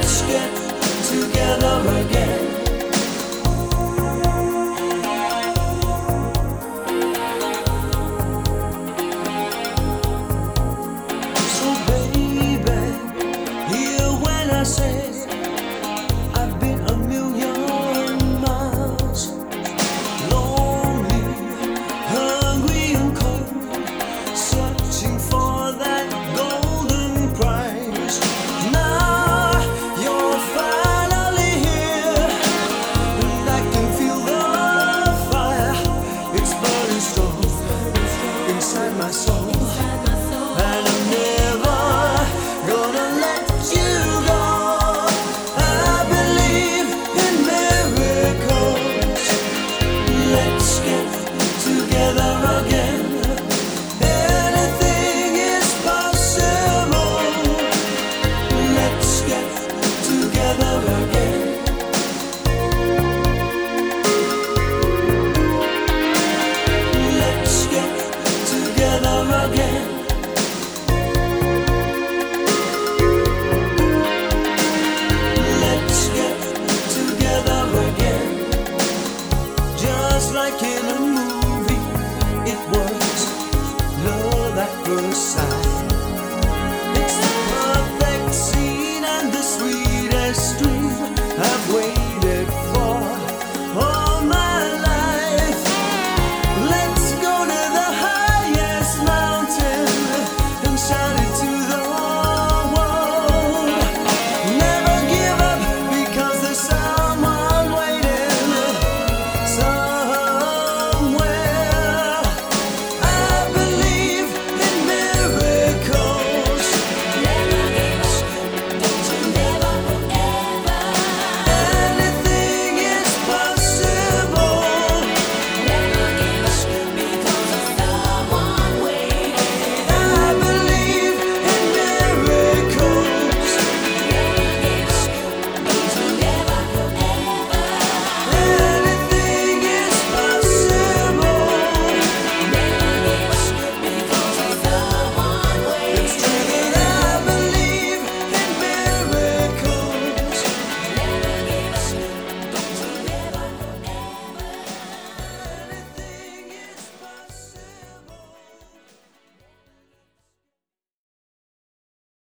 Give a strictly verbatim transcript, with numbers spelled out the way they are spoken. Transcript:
Let's get together again. So baby, hear when I say I've been a million miles, lonely, hungry and cold, searching for that golden prize. Now you're finally here, and I can feel the fire. It's burning strong inside my soul, and I'm never gonna let you go. I believe in miracles. Let's get together again. Anything is possible. Let's get together again.